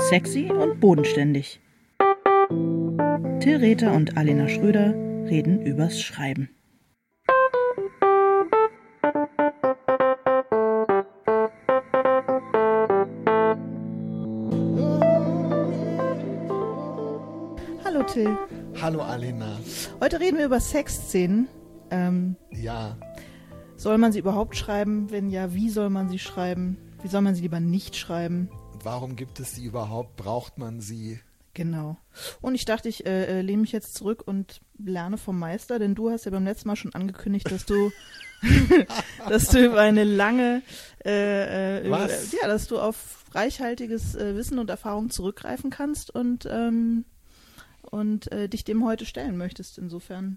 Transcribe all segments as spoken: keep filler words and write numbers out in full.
Sexy und bodenständig. Till Rether und Alena Schröder reden übers Schreiben. Hallo Till. Hallo Alena. Heute reden wir über Sexszenen. Ähm, ja. Soll man sie überhaupt schreiben? Wenn ja, wie soll man sie schreiben? Wie soll man sie lieber nicht schreiben? Warum gibt es sie überhaupt? Braucht man sie? Genau. Und ich dachte, ich äh, lehne mich jetzt zurück und lerne vom Meister, denn du hast ja beim letzten Mal schon angekündigt, dass du, dass du über eine lange, äh, über, Was? ja, dass du auf reichhaltiges äh, Wissen und Erfahrung zurückgreifen kannst und ähm, und äh, dich dem heute stellen möchtest. Insofern.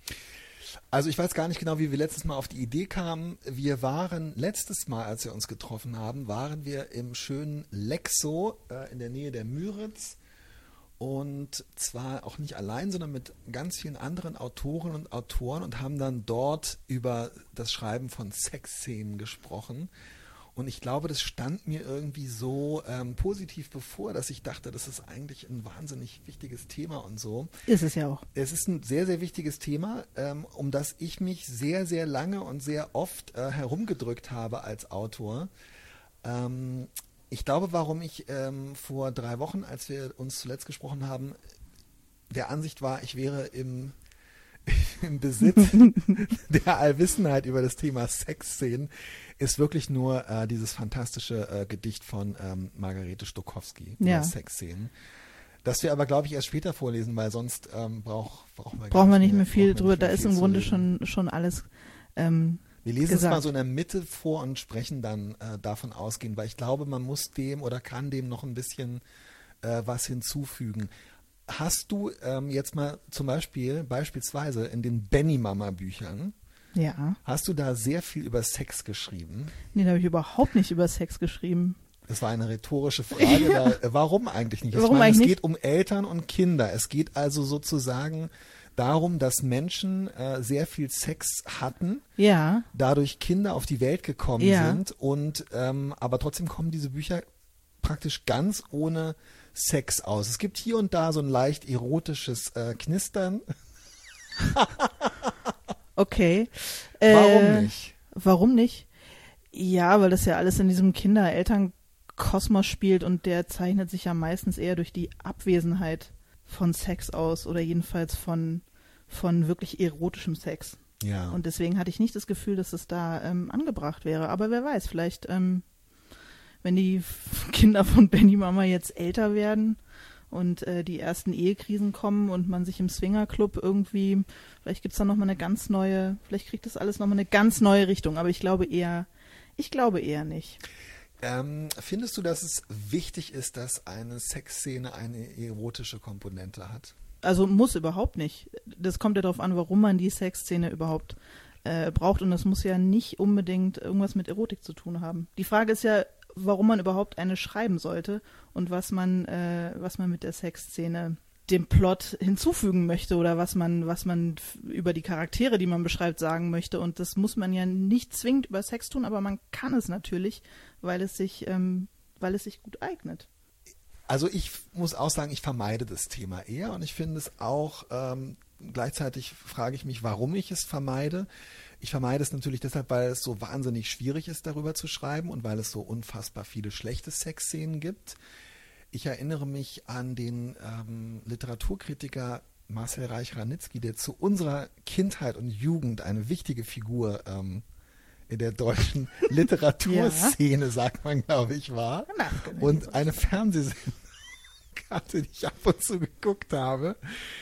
Also ich weiß gar nicht genau, wie wir letztes Mal auf die Idee kamen. Wir waren letztes Mal, als wir uns getroffen haben, waren wir im schönen Lexo äh, in der Nähe der Müritz. Und zwar auch nicht allein, sondern mit ganz vielen anderen Autoren und Autoren und haben dann dort über das Schreiben von Sexszenen gesprochen. Und ich glaube, das stand mir irgendwie so ähm, positiv bevor, dass ich dachte, das ist eigentlich ein wahnsinnig wichtiges Thema und so. Ist es ja auch. Es ist ein sehr, sehr wichtiges Thema, ähm, um das ich mich sehr, sehr lange und sehr oft äh, herumgedrückt habe als Autor. Ähm, Ich glaube, warum ich ähm, vor drei Wochen, als wir uns zuletzt gesprochen haben, der Ansicht war, ich wäre im, im Besitz der Allwissenheit über das Thema Sexszenen, ist wirklich nur äh, dieses fantastische äh, Gedicht von ähm, Margarete Stokowski über Ja. Sexszenen. Das wir aber, glaube ich, erst später vorlesen, weil sonst ähm, brauch, brauchen wir gar Brauchen wir nicht mehr viel brauchen wir drüber. nicht mehr Da ist viel im zu Grunde lesen. schon, schon alles ähm, Wir lesen gesagt. es mal so in der Mitte vor und sprechen dann äh, davon ausgehen, weil ich glaube, man muss dem oder kann dem noch ein bisschen äh, was hinzufügen. Hast du ähm, jetzt mal zum Beispiel, beispielsweise in den Benny-Mama-Büchern, Ja. hast du da sehr viel über Sex geschrieben? Nee, da habe ich überhaupt nicht über Sex geschrieben. Das war eine rhetorische Frage. Da, äh, warum eigentlich nicht? Ich Warum meine, eigentlich es nicht? geht um Eltern und Kinder. Es geht also sozusagen darum, dass Menschen äh, sehr viel Sex hatten, Ja. dadurch Kinder auf die Welt gekommen Ja. sind und ähm, aber trotzdem kommen diese Bücher praktisch ganz ohne Sex aus. Es gibt hier und da so ein leicht erotisches äh, Knistern. Okay. Warum Äh, nicht? Warum nicht? Ja, weil das ja alles in diesem Kinder-Eltern-Kosmos spielt und der zeichnet sich ja meistens eher durch die Abwesenheit von Sex aus oder jedenfalls von, von wirklich erotischem Sex. Ja. Und deswegen hatte ich nicht das Gefühl, dass es da ähm, angebracht wäre. Aber wer weiß, vielleicht, ähm, wenn die Kinder von Benny Mama jetzt älter werden und äh, die ersten Ehekrisen kommen und man sich im Swingerclub irgendwie, vielleicht gibt's da nochmal eine ganz neue, vielleicht kriegt das alles nochmal eine ganz neue Richtung. Aber ich glaube eher, ich glaube eher nicht. Ähm, findest du, dass es wichtig ist, dass eine Sexszene eine erotische Komponente hat? Also muss überhaupt nicht. Das kommt ja darauf an, warum man die Sexszene überhaupt äh, braucht. Und das muss ja nicht unbedingt irgendwas mit Erotik zu tun haben. Die Frage ist ja, warum man überhaupt eine schreiben sollte und was man, äh, was man mit der Sexszene dem Plot hinzufügen möchte oder was man, was man f- über die Charaktere, die man beschreibt, sagen möchte. Und das muss man ja nicht zwingend über Sex tun, aber man kann es natürlich, weil es sich, ähm, weil es sich gut eignet. Also ich muss auch sagen, ich vermeide das Thema eher und ich finde es auch, ähm, gleichzeitig frage ich mich, warum ich es vermeide. Ich vermeide es natürlich deshalb, weil es so wahnsinnig schwierig ist, darüber zu schreiben und weil es so unfassbar viele schlechte Sexszenen gibt. Ich erinnere mich an den ähm, Literaturkritiker Marcel Reich-Ranitzky, der zu unserer Kindheit und Jugend eine wichtige Figur ähm, in der deutschen Literaturszene, ja. sagt man, glaube ich, war. Und eine Fernsehsendung hatte, die ich ab und zu geguckt habe.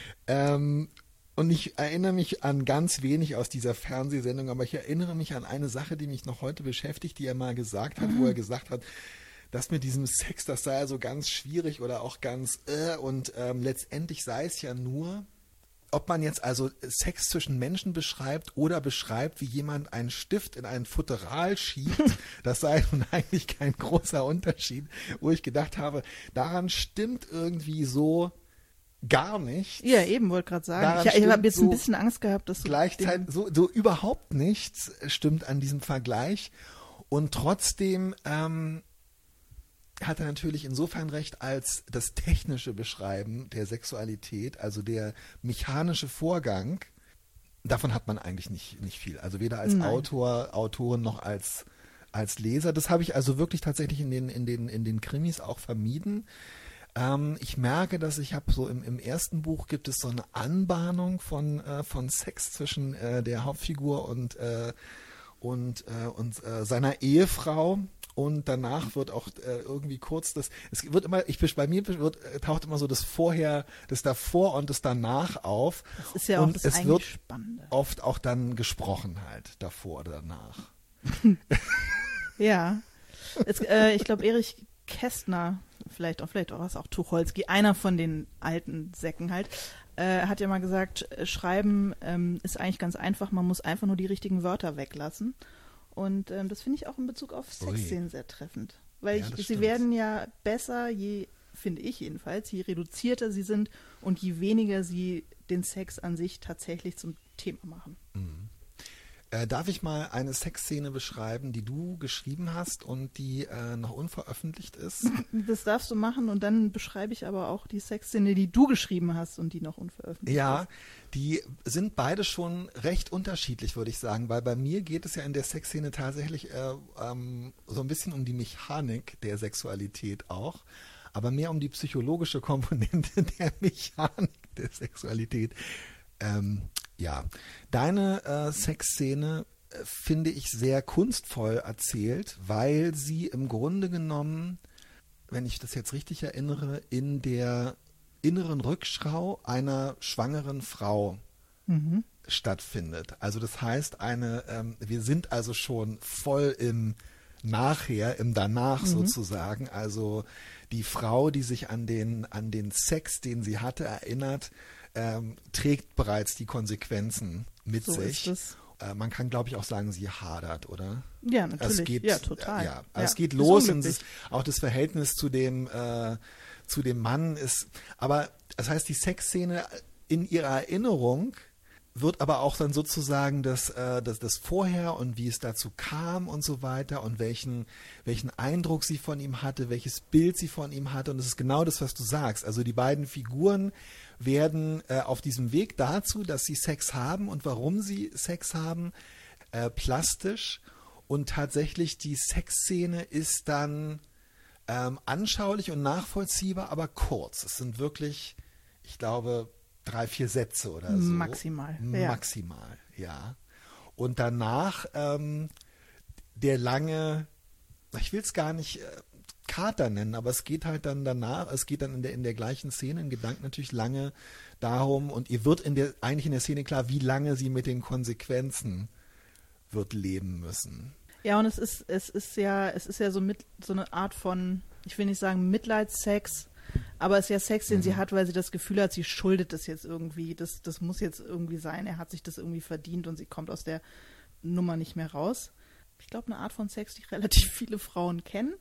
Ähm, und ich erinnere mich an ganz wenig aus dieser Fernsehsendung, aber ich erinnere mich an eine Sache, die mich noch heute beschäftigt, die er mal gesagt hat, mhm. wo er gesagt hat, das mit diesem Sex, das sei also ganz schwierig oder auch ganz äh, und ähm, letztendlich sei es ja nur, ob man jetzt also Sex zwischen Menschen beschreibt oder beschreibt, wie jemand einen Stift in ein Futteral schiebt, das sei nun eigentlich kein großer Unterschied, wo ich gedacht habe, daran stimmt irgendwie so gar nichts. Ja, eben, wollte gerade sagen. Daran Ich, ich habe stimmt jetzt so ein bisschen Angst gehabt, dass du gleichzeitig so, so überhaupt nichts stimmt an diesem Vergleich und trotzdem ähm, hat er natürlich insofern recht, als das technische Beschreiben der Sexualität, also der mechanische Vorgang, davon hat man eigentlich nicht, nicht viel. Also weder als Nein. Autor, Autorin noch als, als Leser. Das habe ich also wirklich tatsächlich in den, in den, in den Krimis auch vermieden. Ähm, ich merke, dass ich habe so im, im ersten Buch gibt es so eine Anbahnung von, äh, von Sex zwischen äh, der Hauptfigur und, äh, und, äh, und äh, seiner Ehefrau. Und danach wird auch äh, irgendwie kurz das, es wird immer, ich bei mir wird, taucht immer so das Vorher, das Davor und das Danach auf. Das ist ja auch und das es eigentlich wird Spannende. oft auch dann gesprochen halt, davor oder danach. Ja. Es, äh, ich glaube, Erich Kästner, vielleicht auch, vielleicht auch was auch Tucholsky, einer von den alten Säcken halt, äh, hat ja mal gesagt, äh, Schreiben ähm, ist eigentlich ganz einfach, man muss einfach nur die richtigen Wörter weglassen. Und ähm, das finde ich auch in Bezug auf Sexszenen sehr treffend. Weil Ja, ich, das sie stimmt. werden ja besser, je, finde ich jedenfalls, je reduzierter sie sind und je weniger sie den Sex an sich tatsächlich zum Thema machen. Äh, darf ich mal eine Sexszene beschreiben, die du geschrieben hast und die äh, noch unveröffentlicht ist? Das darfst du machen und dann beschreibe ich aber auch die Sexszene, die du geschrieben hast und die noch unveröffentlicht Ja, ist. die sind beide schon recht unterschiedlich, würde ich sagen, weil bei mir geht es ja in der Sexszene tatsächlich äh, ähm, so ein bisschen um die Mechanik der Sexualität auch, aber mehr um die psychologische Komponente der Mechanik der Sexualität. Ähm, ja, deine äh, Sexszene äh, finde ich sehr kunstvoll erzählt, weil sie im Grunde genommen, wenn ich das jetzt richtig erinnere, in der inneren Rückschau einer schwangeren Frau Mhm. stattfindet. Also das heißt, eine, ähm, wir sind also schon voll im Nachher, im Danach sozusagen. Also die Frau, die sich an den, an den Sex, den sie hatte, erinnert, ähm, trägt bereits die Konsequenzen mit So sich. ist es. Äh, man kann, glaube ich, auch sagen, sie hadert, oder? Ja, natürlich. Es geht, ja, total. Ja, also es geht ist los und unglücklich. es, auch das Verhältnis zu dem, äh, zu dem Mann ist, aber das heißt, die Sexszene in ihrer Erinnerung wird aber auch dann sozusagen das, äh, das, das Vorher und wie es dazu kam und so weiter und welchen, welchen Eindruck sie von ihm hatte, welches Bild sie von ihm hatte. Und das ist genau das, was du sagst. Also die beiden Figuren werden äh, auf diesem Weg dazu, dass sie Sex haben und warum sie Sex haben, äh, plastisch. Und tatsächlich die Sexszene ist dann ähm, anschaulich und nachvollziehbar, aber kurz. Es sind wirklich, ich glaube, drei, vier Sätze oder so. Maximal, ja. Maximal, ja. Und danach ähm, der lange, ich will es gar nicht äh, Kater nennen, aber es geht halt dann danach, es geht dann in der, in der gleichen Szene, in Gedanken natürlich lange darum, und ihr wird in der, eigentlich in der Szene klar, wie lange sie mit den Konsequenzen wird leben müssen. Ja, und es ist, es ist ja, es ist ja so mit so eine Art von, ich will nicht sagen Mitleidssex, aber es ist ja Sex, den Mhm. sie hat, weil sie das Gefühl hat, sie schuldet das jetzt irgendwie. Das, das muss jetzt irgendwie sein. Er hat sich das irgendwie verdient und sie kommt aus der Nummer nicht mehr raus. Ich glaube, eine Art von Sex, die relativ viele Frauen kennen.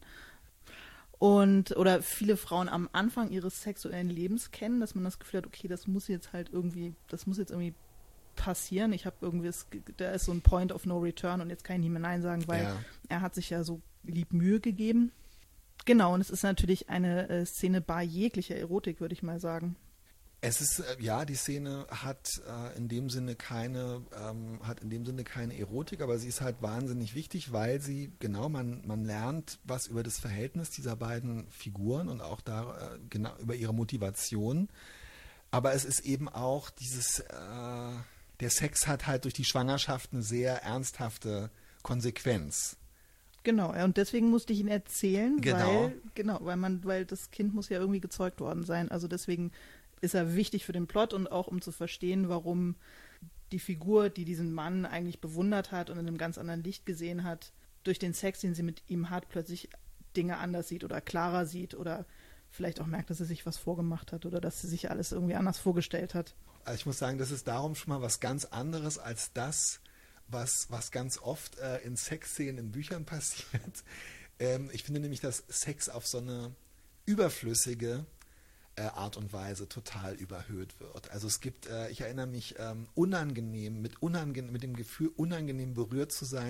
Und, oder viele Frauen am Anfang ihres sexuellen Lebens kennen, dass man das Gefühl hat, okay, das muss jetzt halt irgendwie, das muss jetzt irgendwie passieren. Ich habe irgendwie, das, da ist so ein Point of no return und jetzt kann ich nicht mehr Nein sagen, weil Ja. er hat sich ja so lieb Mühe gegeben. Genau, und es ist natürlich eine äh, Szene bar jeglicher Erotik, würde ich mal sagen. Es ist, äh, ja, die Szene hat äh, in dem Sinne keine, ähm, hat in dem Sinne keine Erotik, aber sie ist halt wahnsinnig wichtig, weil sie, genau, man, man lernt was über das Verhältnis dieser beiden Figuren und auch da, äh, genau, über ihre Motivation. Aber es ist eben auch dieses, äh, der Sex hat halt durch die Schwangerschaft eine sehr ernsthafte Konsequenz. Genau, ja, und deswegen musste ich ihn erzählen, Genau. weil, genau, weil man, weil das Kind muss ja irgendwie gezeugt worden sein. Also deswegen ist er wichtig für den Plot und auch um zu verstehen, warum die Figur, die diesen Mann eigentlich bewundert hat und in einem ganz anderen Licht gesehen hat, durch den Sex, den sie mit ihm hat, plötzlich Dinge anders sieht oder klarer sieht oder vielleicht auch merkt, dass sie sich was vorgemacht hat oder dass sie sich alles irgendwie anders vorgestellt hat. Also ich muss sagen, das ist darum schon mal was ganz anderes als das, was, was ganz oft äh, in Sexszenen in Büchern passiert. Ähm, ich finde nämlich, dass Sex auf so eine überflüssige äh, Art und Weise total überhöht wird. Also es gibt, äh, ich erinnere mich, ähm, unangenehm, mit, unangenehm, mit dem Gefühl, unangenehm berührt zu sein,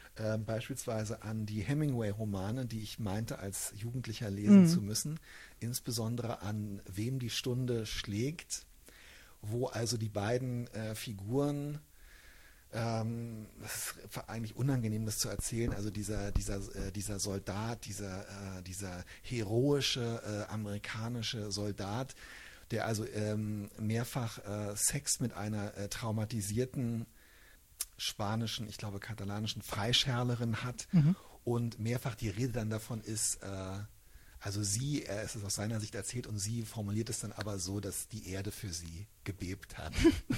äh, beispielsweise an die Hemingway-Romane, die ich meinte, als Jugendlicher lesen Mhm. zu müssen, insbesondere an Wem die Stunde schlägt, wo also die beiden äh, Figuren, ähm, das ist eigentlich unangenehm, das zu erzählen, also dieser, dieser, äh, dieser Soldat, dieser, äh, dieser heroische äh, amerikanische Soldat, der also ähm, mehrfach äh, Sex mit einer äh, traumatisierten spanischen, ich glaube katalanischen Freischärlerin hat Mhm. und mehrfach die Rede dann davon ist, äh, also sie, er ist es aus seiner Sicht erzählt und sie formuliert es dann aber so, dass die Erde für sie gebebt hat.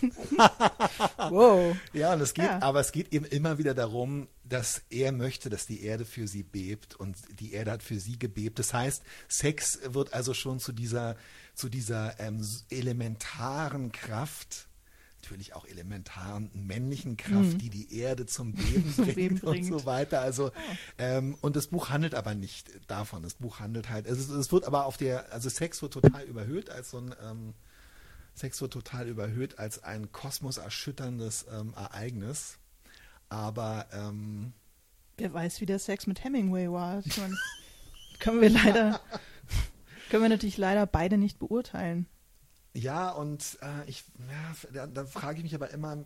Wow. Ja, und es geht, Ja. aber es geht eben immer wieder darum, dass er möchte, dass die Erde für sie bebt und die Erde hat für sie gebebt. Das heißt, Sex wird also schon zu dieser, zu dieser ähm, elementaren Kraft, natürlich auch elementaren männlichen Kraft, Mhm. die die Erde zum Beben Zum bringt Beben und bringt. so weiter. Also ähm, und das Buch handelt aber nicht davon. Das Buch handelt halt, also es, es wird aber auf der, also Sex wird total überhöht als so ein ähm, Sex wird total überhöht als ein kosmoserschütterndes ähm, Ereignis. Aber ähm, Wer weiß, wie der Sex mit Hemingway war. Ich meine, können wir leider, können wir natürlich leider beide nicht beurteilen. ja, und äh, ich, ja, da, da frage ich mich aber immer,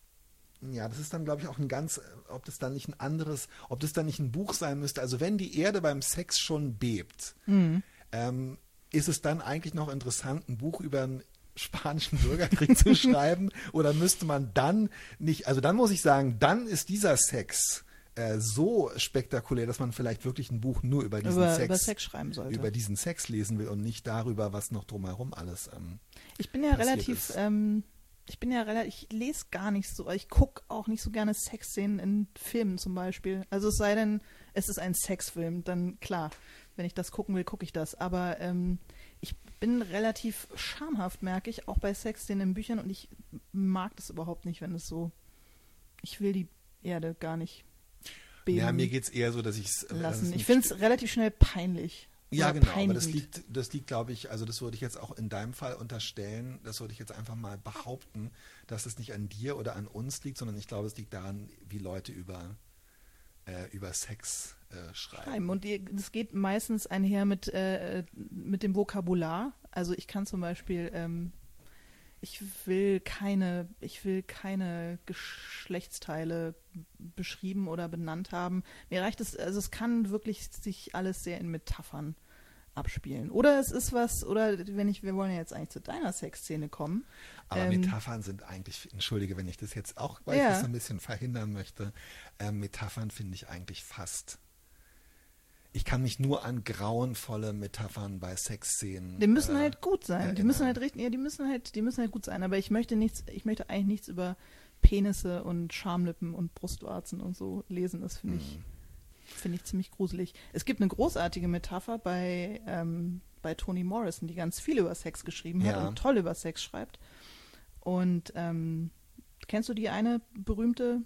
ja, das ist dann, glaube ich, auch ein ganz, ob das dann nicht ein anderes, ob das dann nicht ein Buch sein müsste. Also wenn die Erde beim Sex schon bebt, Mhm. ähm, ist es dann eigentlich noch interessant, ein Buch über einen spanischen Bürgerkrieg zu schreiben? Oder müsste man dann nicht, also dann muss ich sagen, dann ist dieser Sex äh, so spektakulär, dass man vielleicht wirklich ein Buch nur über diesen Über, Sex, über Sex schreiben sollte. über diesen Sex lesen will und nicht darüber, was noch drumherum alles ähm, Ich bin ja passiert relativ, ist. ähm, ich bin ja relativ, ich lese gar nicht so, ich gucke auch nicht so gerne Sexszenen in Filmen zum Beispiel. Also es sei denn, es ist ein Sexfilm, dann klar, wenn ich das gucken will, gucke ich das. Aber ähm, ich bin relativ schamhaft, merke ich, auch bei Sexszenen in Büchern und ich mag das überhaupt nicht, wenn es so, ich will die Erde gar nicht beben Ja, mir geht es eher so, dass ich es lassen. Ich finde es relativ schnell peinlich. Ja, Oder genau, aber das peinigend. liegt, das liegt, glaube ich, also das würde ich jetzt auch in deinem Fall unterstellen, das würde ich jetzt einfach mal behaupten, dass es nicht an dir oder an uns liegt, sondern ich glaube, es liegt daran, wie Leute über, äh, über Sex äh, schreiben. Schreiben. Und die, das geht meistens einher mit, äh, mit dem Vokabular. Also ich kann zum Beispiel, ähm, ich will keine, ich will keine Geschlechtsteile beschrieben oder benannt haben. Mir reicht es, also es kann wirklich sich alles sehr in Metaphern abspielen. Oder es ist was, oder wenn ich, wir wollen ja jetzt eigentlich zu deiner Sexszene kommen. Aber ähm, Metaphern sind eigentlich, entschuldige, wenn ich das jetzt auch, weil Ja. ich das ein bisschen verhindern möchte, äh, Metaphern finde ich eigentlich fast. Ich kann mich nur an grauenvolle Metaphern bei Sexszenen. Die müssen äh, halt gut sein. Die erinnern. müssen halt richtig, ja, die müssen halt, die müssen halt gut sein. Aber ich möchte nichts, ich möchte eigentlich nichts über Penisse und Schamlippen und Brustwarzen und so lesen. Das finde ich, Hm. finde ich ziemlich gruselig. Es gibt eine großartige Metapher bei, ähm, bei Toni Morrison, die ganz viel über Sex geschrieben hat Ja. und toll über Sex schreibt. Und ähm, kennst du die eine berühmte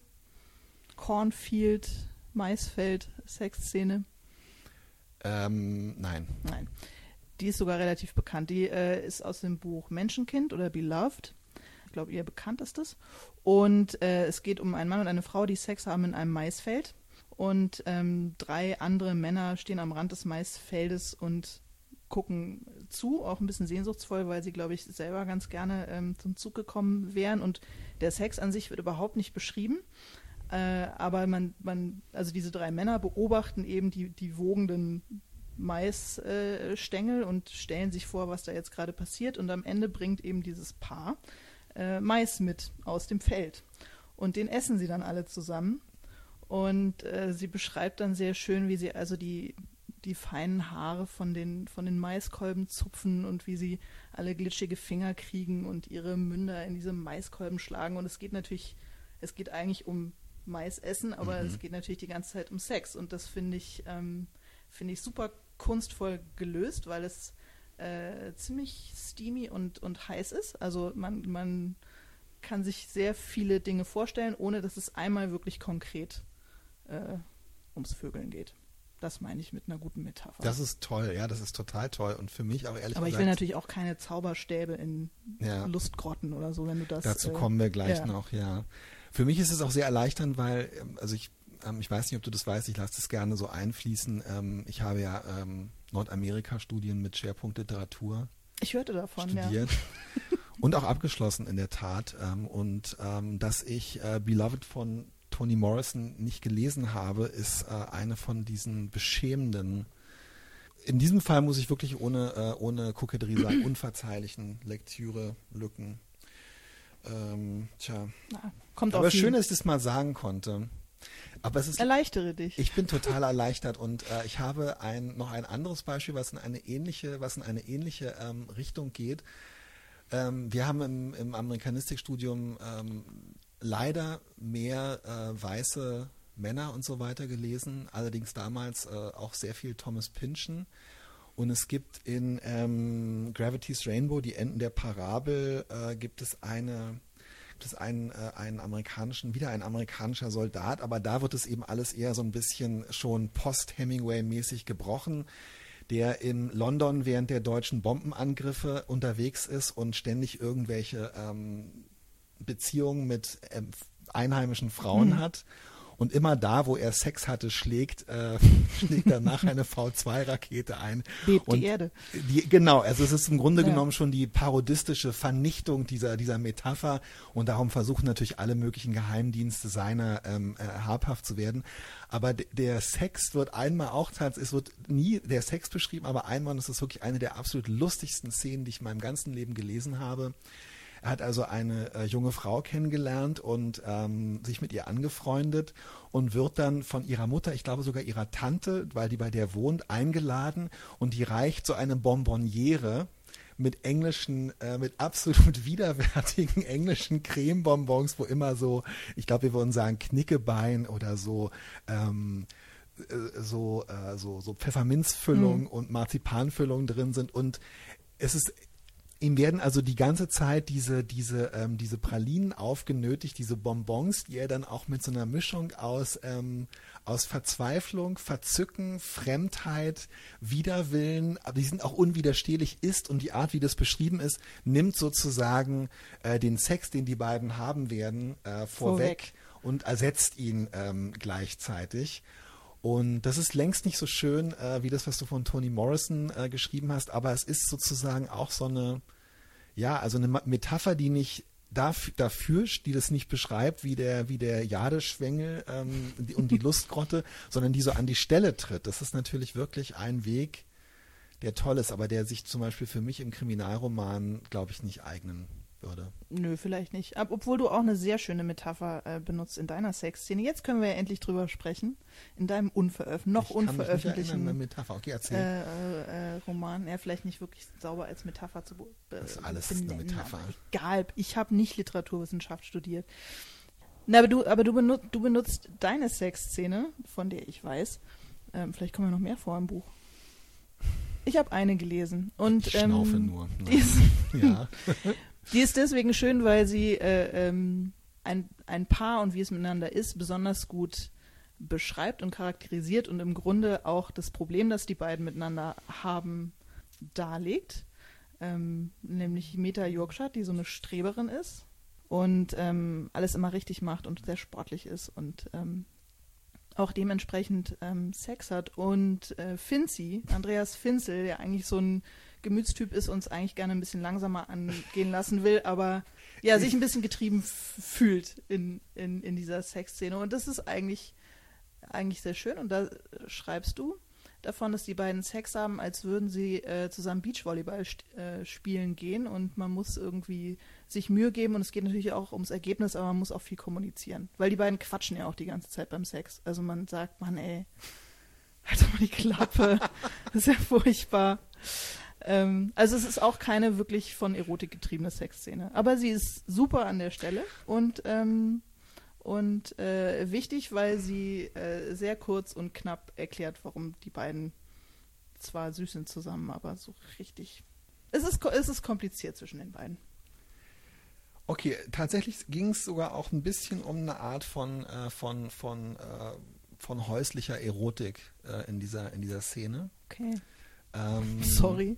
Cornfield, Maisfeld-Sexszene? Ähm, nein. Nein. Die ist sogar relativ bekannt. Die äh, ist aus dem Buch Menschenkind oder Beloved. Ich glaube, ihr bekannt ist es. Und äh, es geht um einen Mann und eine Frau, die Sex haben in einem Maisfeld. Und ähm, drei andere Männer stehen am Rand des Maisfeldes und gucken zu, auch ein bisschen sehnsuchtsvoll, weil sie, glaube ich, selber ganz gerne ähm, zum Zug gekommen wären. Und der Sex an sich wird überhaupt nicht beschrieben. Äh, aber man, man, also diese drei Männer beobachten eben die, die wogenden Maisstängel äh, und stellen sich vor, was da jetzt gerade passiert. Und am Ende bringt eben dieses Paar äh, Mais mit aus dem Feld. Und den essen sie dann alle zusammen. Und äh, sie beschreibt dann sehr schön, wie sie also die, die feinen Haare von den, von den Maiskolben zupfen und wie sie alle glitschige Finger kriegen und ihre Münder in diese Maiskolben schlagen. Und es geht natürlich, es geht eigentlich um Mais essen, aber Mhm. es geht natürlich die ganze Zeit um Sex. Und das finde ich, ähm, finde ich super kunstvoll gelöst, weil es äh, ziemlich steamy und, und heiß ist. Also man, man kann sich sehr viele Dinge vorstellen, ohne dass es einmal wirklich konkret äh, ums Vögeln geht. Das meine ich mit einer guten Metapher. Das ist toll, ja, das ist total toll. Und für mich auch ehrlich aber ich gesagt. will natürlich auch keine Zauberstäbe in Ja. Lustgrotten oder so, wenn du das... Dazu äh, kommen wir gleich ja. noch, ja. Für mich ist es auch sehr erleichternd, weil, ähm, also ich ähm, ich weiß nicht, ob du das weißt, ich lasse das gerne so einfließen. Ähm, ich habe ja ähm, Nordamerika-Studien mit Schwerpunkt Literatur Ich hörte davon, studiert ja. und auch abgeschlossen in der Tat. Ähm, und ähm, dass ich äh, Beloved von Toni Morrison nicht gelesen habe, ist äh, eine von diesen beschämenden, in diesem Fall muss ich wirklich ohne, äh, ohne Koketterie sagen, unverzeihlichen Lektürelücken. Ähm, tja. Na, kommt Aber auf schön, ihn. dass ich das mal sagen konnte. Aber es ist, Erleichtere dich. ich bin total erleichtert und äh, ich habe ein, noch ein anderes Beispiel, was in eine ähnliche, was in eine ähnliche ähm, Richtung geht. Ähm, wir haben im, im Amerikanistikstudium ähm, leider mehr äh, weiße Männer und so weiter gelesen, allerdings damals äh, auch sehr viel Thomas Pynchon. Und es gibt in ähm, Gravity's Rainbow, die Enden der Parabel, äh, gibt es eine, gibt es einen, äh, einen amerikanischen, wieder ein amerikanischer Soldat, aber da wird es eben alles eher so ein bisschen schon Post-Hemingway-mäßig gebrochen, der in London während der deutschen Bombenangriffe unterwegs ist und ständig irgendwelche ähm, Beziehungen mit ähm, einheimischen Frauen Mhm. hat. Und immer da, wo er Sex hatte, schlägt, äh, schlägt danach eine V zwei Rakete ein. Bebt und die Erde. Die, genau, also es ist im Grunde Ja. genommen schon die parodistische Vernichtung dieser, dieser Metapher. Und darum versuchen natürlich alle möglichen Geheimdienste seiner ähm, äh, habhaft zu werden. Aber d- der Sex wird einmal auch, es wird nie der Sex beschrieben, aber einmal, und das ist wirklich eine der absolut lustigsten Szenen, die ich in meinem ganzen Leben gelesen habe. Er hat also eine äh, junge Frau kennengelernt und ähm, sich mit ihr angefreundet und wird dann von ihrer Mutter, ich glaube sogar ihrer Tante, weil die bei der wohnt, eingeladen und die reicht so eine Bonbonniere mit englischen, äh, mit absolut widerwärtigen englischen Cremebonbons, wo immer so, ich glaube, wir würden sagen Knickebein oder so, ähm, äh, so, äh, so, so Pfefferminzfüllung Mhm. und Marzipanfüllung drin sind und es ist Ihm werden also die ganze Zeit diese, diese, ähm, diese Pralinen aufgenötigt, diese Bonbons, die er dann auch mit so einer Mischung aus, ähm, aus Verzweiflung, Verzücken, Fremdheit, Widerwillen, aber die sind auch unwiderstehlich isst und die Art, wie das beschrieben ist, nimmt sozusagen äh, den Sex, den die beiden haben werden, äh, vorweg, Vorweg. und ersetzt ihn ähm, gleichzeitig. Und das ist längst nicht so schön äh, wie das, was du von Toni Morrison äh, geschrieben hast, aber es ist sozusagen auch so eine, ja, also eine Ma- Metapher, die nicht dafür, dafür, die das nicht beschreibt, wie der, wie der Jadeschwengel ähm, die, und die Lustgrotte, sondern die so an die Stelle tritt. Das ist natürlich wirklich ein Weg, der toll ist, aber der sich zum Beispiel für mich im Kriminalroman, glaube ich, nicht eignen würde. Nö, vielleicht nicht. Ab, obwohl du auch eine sehr schöne Metapher äh, benutzt in deiner Sexszene. Jetzt können wir ja endlich drüber sprechen. In deinem unveröf noch Ich kann mich nicht erinnern, eine unveröffentlichten Metapher. Okay, erzähl. äh, äh, äh, Roman. Ja, vielleicht nicht wirklich sauber als Metapher zu be Das ist alles eine benennen, Metapher. aber egal, ich habe nicht Literaturwissenschaft studiert. Na, aber du, aber du, benut, du benutzt deine Sexszene, von der ich weiß. Ähm, vielleicht kommen ja noch mehr vor im Buch. Ich habe eine gelesen. Und, ich schnaufe ähm, nur. Die ist, Ja. die ist deswegen schön, weil sie äh, ähm, ein, ein Paar und wie es miteinander ist, besonders gut beschreibt und charakterisiert und im Grunde auch das Problem, das die beiden miteinander haben, darlegt. Ähm, nämlich Meta Yorkshire, die so eine Streberin ist und ähm, alles immer richtig macht und sehr sportlich ist und ähm, auch dementsprechend ähm, Sex hat. Und äh, Finzi, Andreas Finzel, der eigentlich so ein Gemütstyp ist, uns eigentlich gerne ein bisschen langsamer angehen lassen will, aber ja, sich ein bisschen getrieben f- fühlt in, in, in dieser Sexszene. Und das ist eigentlich, eigentlich sehr schön. Und da schreibst du davon, dass die beiden Sex haben, als würden sie äh, zusammen Beachvolleyball st- äh, spielen gehen und man muss irgendwie sich Mühe geben und es geht natürlich auch ums Ergebnis, aber man muss auch viel kommunizieren, weil die beiden quatschen ja auch die ganze Zeit beim Sex. Also man sagt, Mann, ey, halt doch mal die Klappe, das ist ja furchtbar. Ähm, also es ist auch keine wirklich von Erotik getriebene Sexszene, aber sie ist super an der Stelle und ähm, Und äh, wichtig, weil sie äh, sehr kurz und knapp erklärt, warum die beiden zwar süß sind zusammen, aber so richtig. Es ist, ko- es ist kompliziert zwischen den beiden. Okay, tatsächlich ging es sogar auch ein bisschen um eine Art von, äh, von, von, äh, von häuslicher Erotik äh, in, dieser, in dieser Szene. Okay. Ähm, Sorry.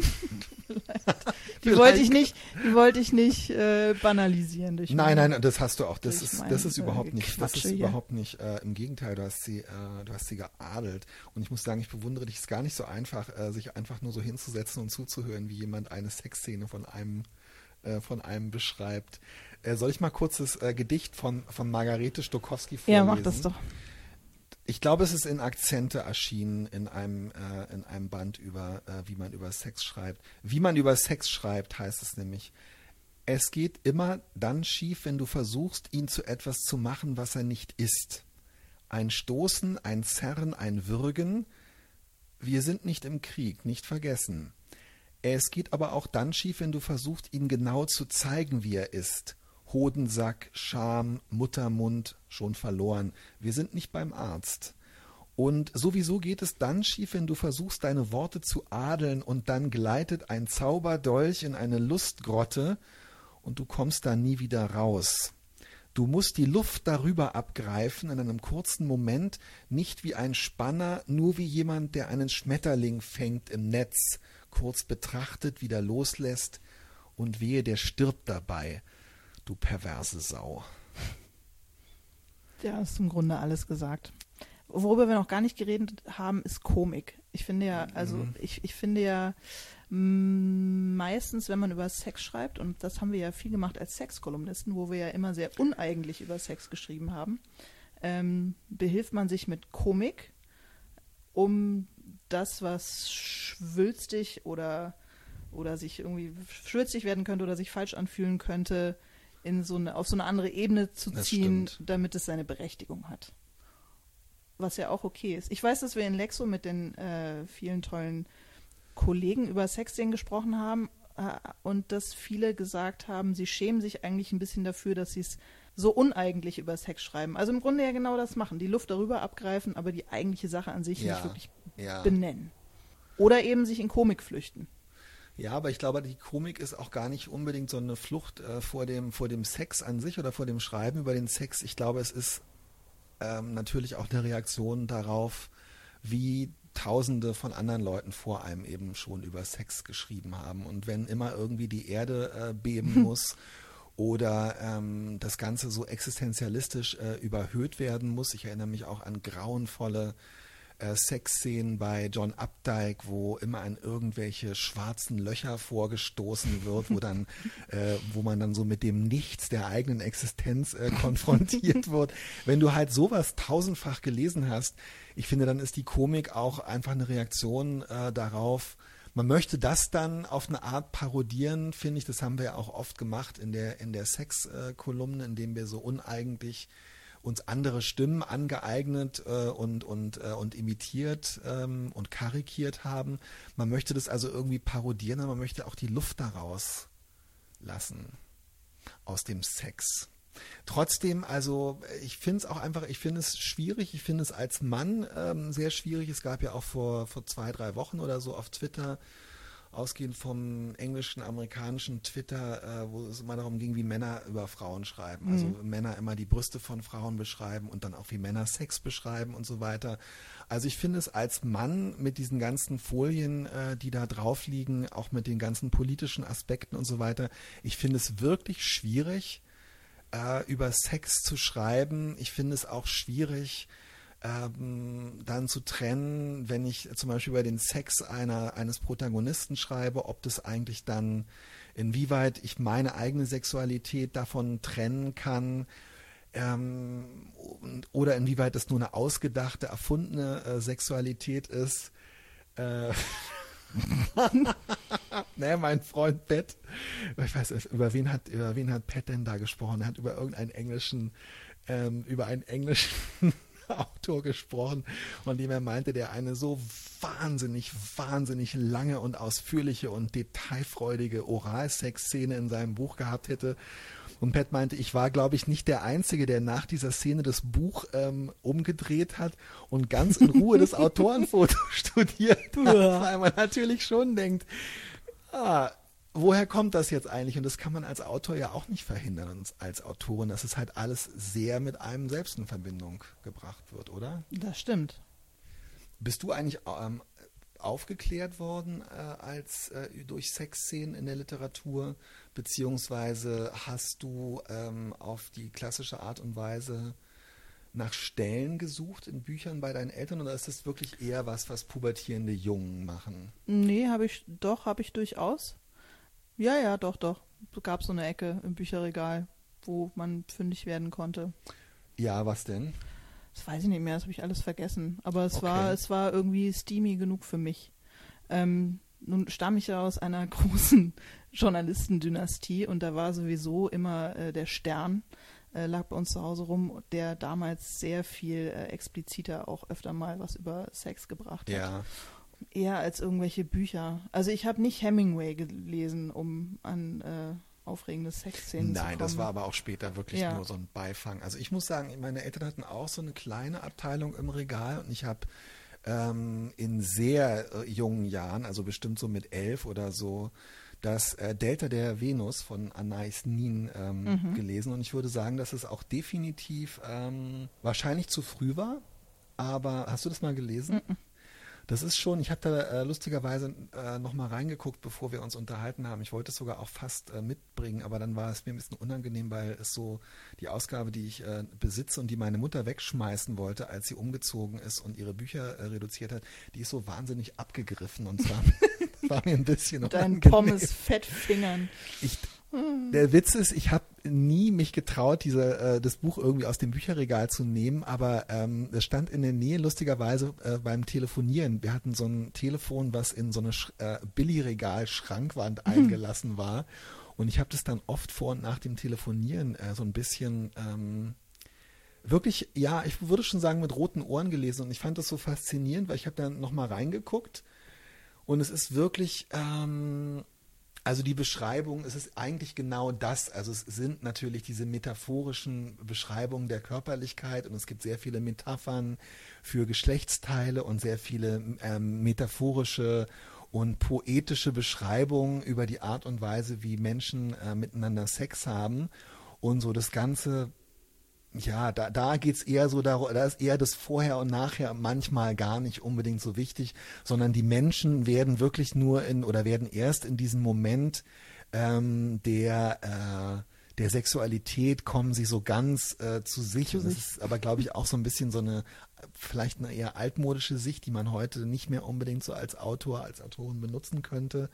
die wollte ich nicht, die wollte ich nicht äh, banalisieren. Durch nein, mein, nein, das hast du auch. Das ist, mein, das ist äh, überhaupt nicht, das ist hier. überhaupt nicht. Äh, Im Gegenteil, du hast sie, äh, du hast sie geadelt. Und ich muss sagen, ich bewundere dich. Es ist gar nicht so einfach, äh, sich einfach nur so hinzusetzen und zuzuhören, wie jemand eine Sexszene von einem, äh, von einem beschreibt. Äh, soll ich mal kurz das äh, Gedicht von von Margarete Stokowski vorlesen? Ja, mach das doch. Ich glaube, es ist in Akzente erschienen in einem, äh, in einem Band über, äh, wie man über Sex schreibt. Wie man über Sex schreibt, heißt es nämlich. Es geht immer dann schief, wenn du versuchst, ihn zu etwas zu machen, was er nicht ist. Ein Stoßen, ein Zerren, ein Würgen. Wir sind nicht im Krieg, nicht vergessen. Es geht aber auch dann schief, wenn du versuchst, ihn genau zu zeigen, wie er ist. Hodensack, Scham, Muttermund, schon verloren. Wir sind nicht beim Arzt. Und sowieso geht es dann schief, wenn du versuchst, deine Worte zu adeln und dann gleitet ein Zauberdolch in eine Lustgrotte und du kommst da nie wieder raus. Du musst die Luft darüber abgreifen in einem kurzen Moment, nicht wie ein Spanner, nur wie jemand, der einen Schmetterling fängt im Netz, kurz betrachtet, wieder loslässt und wehe, der stirbt dabei. Du perverse Sau. Ja, ist im Grunde alles gesagt. Worüber wir noch gar nicht geredet haben, ist Komik. Ich finde ja, also mhm. ich, ich finde ja mh, meistens, wenn man über Sex schreibt, und das haben wir ja viel gemacht als Sexkolumnisten, wo wir ja immer sehr uneigentlich über Sex geschrieben haben, ähm, behilft man sich mit Komik, um das, was schwülstig oder, oder sich irgendwie schwülstig werden könnte oder sich falsch anfühlen könnte, in so eine, auf so eine andere Ebene zu ziehen, damit es seine Berechtigung hat. Was ja auch okay ist. Ich weiß, dass wir in Lexo mit den äh, vielen tollen Kollegen über Sexszenen gesprochen haben äh, und dass viele gesagt haben, sie schämen sich eigentlich ein bisschen dafür, dass sie es so uneigentlich über Sex schreiben. Also im Grunde ja genau das machen. Die Luft darüber abgreifen, aber die eigentliche Sache an sich ja, nicht wirklich ja. benennen. Oder eben sich in Komik flüchten. Ja, aber ich glaube, die Komik ist auch gar nicht unbedingt so eine Flucht äh, vor dem, vor dem Sex an sich oder vor dem Schreiben über den Sex. Ich glaube, es ist ähm, natürlich auch eine Reaktion darauf, wie Tausende von anderen Leuten vor einem eben schon über Sex geschrieben haben. Und wenn immer irgendwie die Erde äh, beben muss oder ähm, das Ganze so existenzialistisch äh, überhöht werden muss, ich erinnere mich auch an grauenvolle Äh, Sexszenen bei John Updike, wo immer an irgendwelche schwarzen Löcher vorgestoßen wird, wo dann, äh, wo man dann so mit dem Nichts der eigenen Existenz äh, konfrontiert wird. Wenn du halt sowas tausendfach gelesen hast, ich finde, dann ist die Komik auch einfach eine Reaktion äh, darauf. Man möchte das dann auf eine Art parodieren, finde ich. Das haben wir ja auch oft gemacht in der in der Sex-Kolumne, indem wir so uneigentlich uns andere Stimmen angeeignet äh, und, und, äh, und imitiert ähm, und karikiert haben. Man möchte das also irgendwie parodieren, aber man möchte auch die Luft daraus lassen, aus dem Sex. Trotzdem, also ich finde es auch einfach, ich finde es schwierig, ich finde es als Mann ähm, sehr schwierig. Es gab ja auch vor, vor zwei, drei Wochen oder so auf Twitter, ausgehend vom englischen, amerikanischen Twitter, äh, wo es immer darum ging, wie Männer über Frauen schreiben. Also Mhm. Männer immer die Brüste von Frauen beschreiben und dann auch wie Männer Sex beschreiben und so weiter. Also ich finde es als Mann mit diesen ganzen Folien, äh, die da drauf liegen, auch mit den ganzen politischen Aspekten und so weiter, ich finde es wirklich schwierig, äh, über Sex zu schreiben. Ich finde es auch schwierig, Ähm, dann zu trennen, wenn ich zum Beispiel über den Sex einer, eines Protagonisten schreibe, ob das eigentlich dann, inwieweit ich meine eigene Sexualität davon trennen kann, ähm, und, oder inwieweit das nur eine ausgedachte, erfundene äh, Sexualität ist. Äh, ne, mein Freund Pat, ich weiß nicht, über wen hat, über wen hat Pat denn da gesprochen? Er hat über irgendeinen englischen, ähm, über einen englischen Autor gesprochen, von dem er meinte, der eine so wahnsinnig, wahnsinnig lange und ausführliche und detailfreudige Oralsex-Szene in seinem Buch gehabt hätte. Und Pat meinte, ich war, glaube ich, nicht der Einzige, der nach dieser Szene das Buch ähm, umgedreht hat und ganz in Ruhe das Autorenfoto studiert hat, weil man natürlich schon denkt, ah, woher kommt das jetzt eigentlich? Und das kann man als Autor ja auch nicht verhindern und als Autorin, dass es halt alles sehr mit einem selbst in Verbindung gebracht wird, oder? Das stimmt. Bist du eigentlich ähm, aufgeklärt worden äh, als äh, durch Sexszenen in der Literatur, beziehungsweise hast du ähm, auf die klassische Art und Weise nach Stellen gesucht in Büchern bei deinen Eltern, oder ist das wirklich eher was, was pubertierende Jungen machen? Nee, habe ich, doch, habe ich durchaus. Ja, ja, doch, doch. Es gab so eine Ecke im Bücherregal, wo man fündig werden konnte. Ja, was denn? Das weiß ich nicht mehr, das habe ich alles vergessen. Aber es Okay. war, es war irgendwie steamy genug für mich. Ähm, nun stamme ich ja aus einer großen Journalistendynastie und da war sowieso immer äh, der Stern, äh, lag bei uns zu Hause rum, der damals sehr viel äh, expliziter auch öfter mal was über Sex gebracht hat. Ja. Eher als irgendwelche Bücher. Also ich habe nicht Hemingway gelesen, um an äh, aufregende Sexszenen zu kommen. Nein, das war aber auch später wirklich Ja. nur so ein Beifang. Also ich muss sagen, meine Eltern hatten auch so eine kleine Abteilung im Regal und ich habe ähm, in sehr äh, jungen Jahren, also bestimmt so mit elf oder so, das äh, Delta der Venus von Anais Nin ähm, Mhm. gelesen und ich würde sagen, dass es auch definitiv ähm, wahrscheinlich zu früh war, aber hast du das mal gelesen? Mhm. Das ist schon, ich habe da äh, lustigerweise äh, nochmal reingeguckt, bevor wir uns unterhalten haben. Ich wollte es sogar auch fast äh, mitbringen, aber dann war es mir ein bisschen unangenehm, weil es so die Ausgabe, die ich äh, besitze und die meine Mutter wegschmeißen wollte, als sie umgezogen ist und ihre Bücher äh, reduziert hat, die ist so wahnsinnig abgegriffen und zwar war mir ein bisschen Mit deinen unangenehm. Pommes-Fettfingern. Ich, der Witz ist, ich habe nie mich getraut, diese, äh, das Buch irgendwie aus dem Bücherregal zu nehmen, aber ähm, es stand in der Nähe, lustigerweise äh, beim Telefonieren. Wir hatten so ein Telefon, was in so eine Sch- äh, Billigregal-Schrankwand eingelassen war und ich habe das dann oft vor und nach dem Telefonieren äh, so ein bisschen ähm, wirklich, ja, ich würde schon sagen, mit roten Ohren gelesen und ich fand das so faszinierend, weil ich habe dann nochmal reingeguckt und es ist wirklich... Ähm, Also die Beschreibung, es ist eigentlich genau das. Also es sind natürlich diese metaphorischen Beschreibungen der Körperlichkeit und es gibt sehr viele Metaphern für Geschlechtsteile und sehr viele ähm, metaphorische und poetische Beschreibungen über die Art und Weise, wie Menschen äh, miteinander Sex haben. Und so das Ganze, ja, da, da geht's eher so darum, da ist eher das Vorher und Nachher manchmal gar nicht unbedingt so wichtig, sondern die Menschen werden wirklich nur in oder werden erst in diesem Moment ähm, der, äh, der Sexualität kommen sie so ganz äh, zu sich. Zu und das sich. ist aber, glaube ich, auch so ein bisschen so eine, vielleicht eine eher altmodische Sicht, die man heute nicht mehr unbedingt so als Autor, als Autorin benutzen könnte.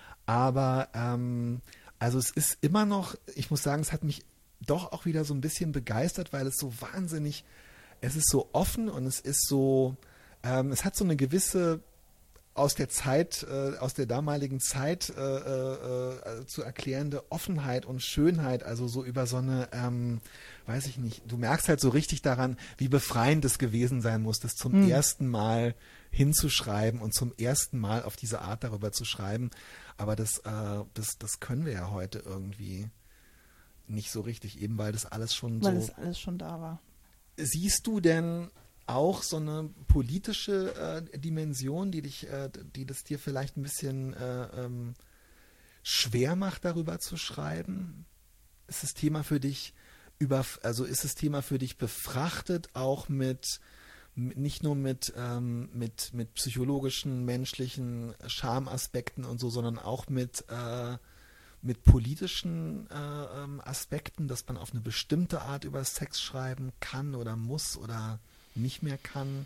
Aber ähm, also es ist immer noch, ich muss sagen, es hat mich doch auch wieder so ein bisschen begeistert, weil es so wahnsinnig, es ist so offen und es ist so, ähm, es hat so eine gewisse aus der Zeit, äh, aus der damaligen Zeit äh, äh, zu erklärende Offenheit und Schönheit, also so über so eine, ähm, weiß ich nicht, du merkst halt so richtig daran, wie befreiend es gewesen sein muss, das zum Hm. ersten Mal hinzuschreiben und zum ersten Mal auf diese Art darüber zu schreiben. Aber das, äh, das, das können wir ja heute irgendwie nicht so richtig, eben weil das alles schon Weil so... es alles schon da war. Siehst du denn auch so eine politische äh, Dimension, die dich, äh, die das dir vielleicht ein bisschen äh, ähm, schwer macht, darüber zu schreiben? Ist das Thema für dich über, also ist das Thema für dich befrachtet, auch mit m- nicht nur mit, ähm, mit, mit psychologischen, menschlichen Schamaspekten und so, sondern auch mit äh, mit politischen äh, ähm, Aspekten, dass man auf eine bestimmte Art über Sex schreiben kann oder muss oder nicht mehr kann?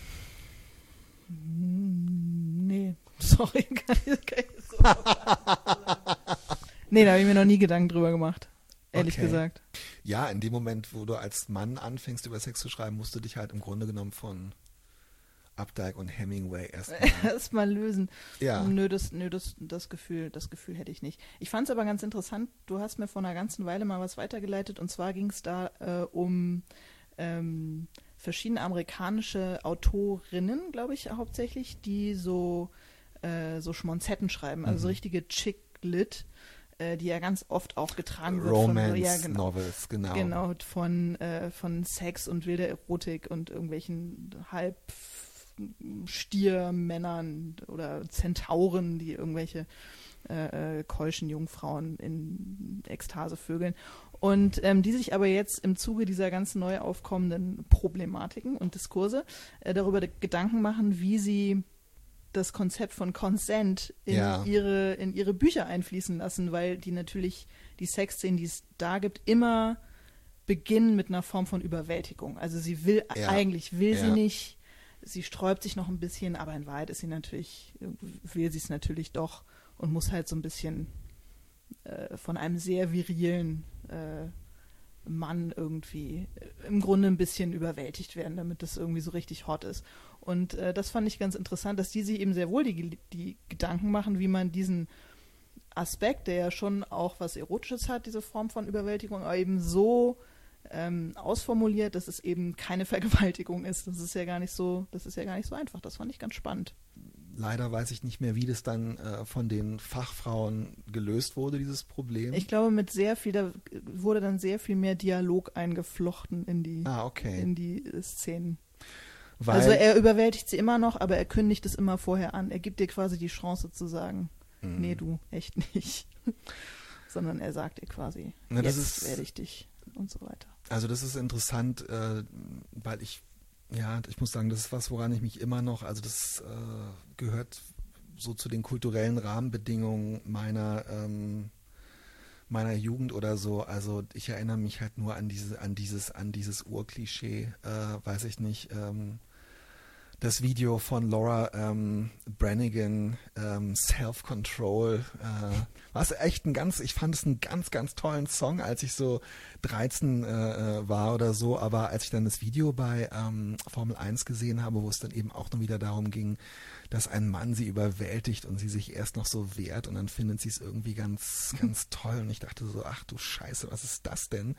Hm, Nee, sorry, kann ich, kann ich so Nee, da habe ich mir noch nie Gedanken drüber gemacht, ehrlich Okay. gesagt. Ja, in dem Moment, wo du als Mann anfängst, über Sex zu schreiben, musst du dich halt im Grunde genommen von Updike und Hemingway erstmal... Erstmal lösen. ja, Nö, das, nö das, das, Gefühl, das Gefühl hätte ich nicht. Ich fand es aber ganz interessant, du hast mir vor einer ganzen Weile mal was weitergeleitet und zwar ging es da äh, um ähm, verschiedene amerikanische Autorinnen, glaube ich, hauptsächlich, die so, äh, so Schmonzetten schreiben, also so Mhm. richtige Chick-Lit, äh, die ja ganz oft auch getragen wird Romance von, ja, genau, Novels, genau. genau, von, äh, von Sex und wilder Erotik und irgendwelchen halb Stiermännern oder Zentauren, die irgendwelche äh, äh, keuschen Jungfrauen in Ekstase vögeln. Und ähm, die sich aber jetzt im Zuge dieser ganzen neu aufkommenden Problematiken und Diskurse äh, darüber Gedanken machen, wie sie das Konzept von Consent in Ja. ihre in ihre Bücher einfließen lassen, weil die natürlich die Sexszenen, die es da gibt, immer beginnen mit einer Form von Überwältigung. Also sie will, Ja. eigentlich will sie Ja. nicht, sie sträubt sich noch ein bisschen, aber in Wahrheit ist sie natürlich, will sie es natürlich doch und muss halt so ein bisschen äh, von einem sehr virilen äh, Mann irgendwie äh, im Grunde ein bisschen überwältigt werden, damit das irgendwie so richtig hot ist. Und äh, das fand ich ganz interessant, dass die sich eben sehr wohl die, die Gedanken machen, wie man diesen Aspekt, der ja schon auch was Erotisches hat, diese Form von Überwältigung, aber eben so ähm, ausformuliert, dass es eben keine Vergewaltigung ist. Das ist ja gar nicht so, das ist ja gar nicht so einfach. Das fand ich ganz spannend. Leider weiß ich nicht mehr, wie das dann äh, von den Fachfrauen gelöst wurde, dieses Problem. Ich glaube, mit sehr viel, da wurde dann sehr viel mehr Dialog eingeflochten in die, ah, okay. in die äh, Szenen. Weil, Also er überwältigt sie immer noch, aber er kündigt es immer vorher an. Er gibt dir quasi die Chance zu sagen, mh. nee, du, echt nicht. Sondern er sagt dir quasi, Na, das jetzt ist- werde ich dich und so weiter. Also das ist interessant, äh, weil ich, ja, ich muss sagen, das ist was, woran ich mich immer noch, also das äh, gehört so zu den kulturellen Rahmenbedingungen meiner ähm, meiner Jugend oder so. Also ich erinnere mich halt nur an diese, an dieses, an dieses Urklischee, äh, weiß ich nicht. Ähm, das Video von Laura ähm, Branigan, ähm, Self-Control, äh, was echt ein ganz, ich fand es einen ganz, ganz tollen Song, als ich so dreizehn äh, war oder so, aber als ich dann das Video bei ähm, Formel eins gesehen habe, wo es dann eben auch noch wieder darum ging, dass ein Mann sie überwältigt und sie sich erst noch so wehrt und dann findet sie es irgendwie ganz, ganz toll und ich dachte so, ach du Scheiße, was ist das denn?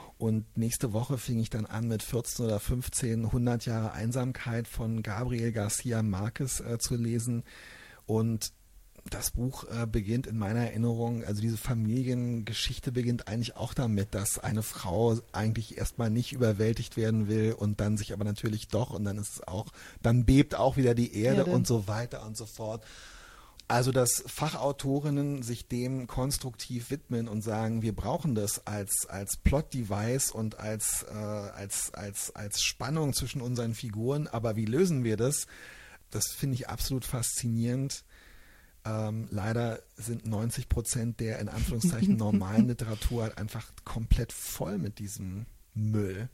Und nächste Woche fing ich dann an mit vierzehn oder fünfzehn hundert Jahre Einsamkeit von Gabriel Garcia Marquez äh, zu lesen. Und das Buch äh, beginnt in meiner Erinnerung, also diese Familiengeschichte beginnt eigentlich auch damit, dass eine Frau eigentlich erstmal nicht überwältigt werden will und dann sich aber natürlich doch und dann ist es auch, dann bebt auch wieder die Erde Erde. und so weiter und so fort. Also, dass Fachautorinnen sich dem konstruktiv widmen und sagen, wir brauchen das als, als Plot-Device und als, äh, als, als, als Spannung zwischen unseren Figuren, aber wie lösen wir das? Das finde ich absolut faszinierend. Ähm, leider sind neunzig Prozent der in Anführungszeichen normalen Literatur halt einfach komplett voll mit diesem Müll.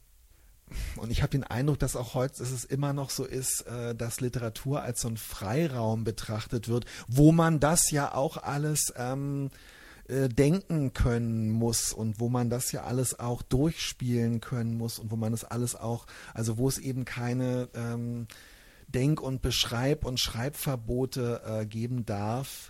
Und ich habe den Eindruck, dass auch heute dass es immer noch so ist, äh, dass Literatur als so ein Freiraum betrachtet wird, wo man das ja auch alles ähm, äh, denken können muss und wo man das ja alles auch durchspielen können muss und wo man das alles auch, also wo es eben keine ähm, Denk- und Beschreib- und Schreibverbote äh, geben darf.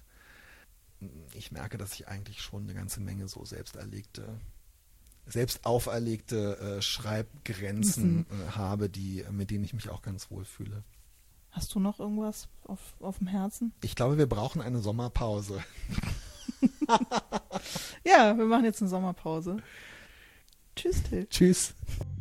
Ich merke, dass ich eigentlich schon eine ganze Menge so selbst erlegte selbst auferlegte äh, Schreibgrenzen äh, habe, die, mit denen ich mich auch ganz wohl fühle. Hast du noch irgendwas auf, auf dem Herzen? Ich glaube, wir brauchen eine Sommerpause. Ja, wir machen jetzt eine Sommerpause. Tschüss, Till. Tschüss.